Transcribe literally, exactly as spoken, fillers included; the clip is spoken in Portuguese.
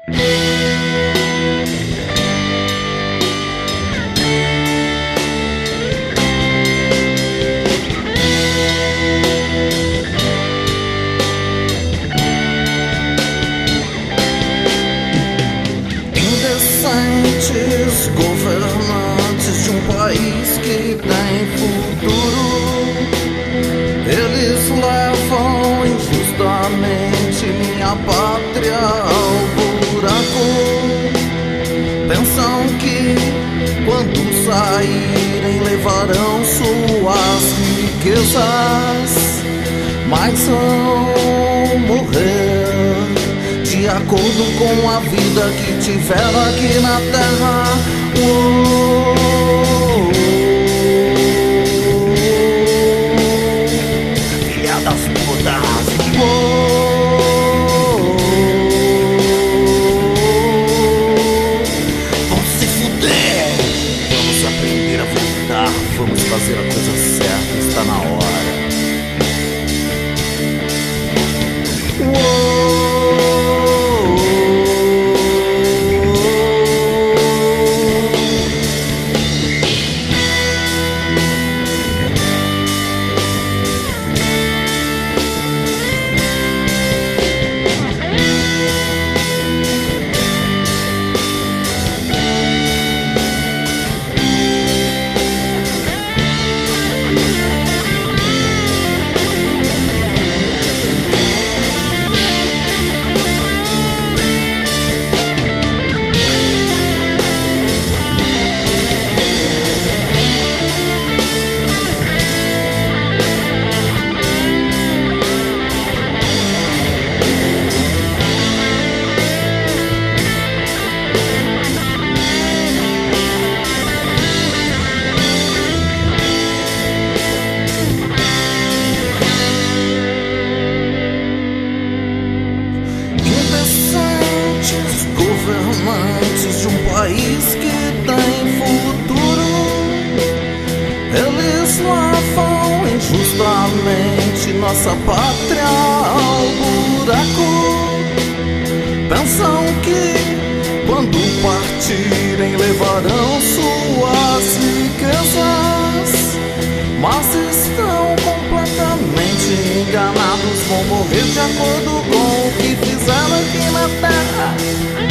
Indecentes governantes de um país que tem futuro, eles levam injustamente minha pátria ao buraco. Pensam que quando saírem levarão suas riquezas, mas vão morrer de acordo com a vida que tiveram aqui na terra. Uou, filha das putas. Uou, vamos se fuder. Vamos aprender a voltar. Vamos fazer a coisa certa. Está na hora. Uou. Governantes de um país que tem futuro, eles lavam injustamente nossa pátria ao buraco. Pensam que quando partirem levarão suas riquezas, mas estão completamente enganados. Vão morrer de acordo com o que fizeram aqui na terra.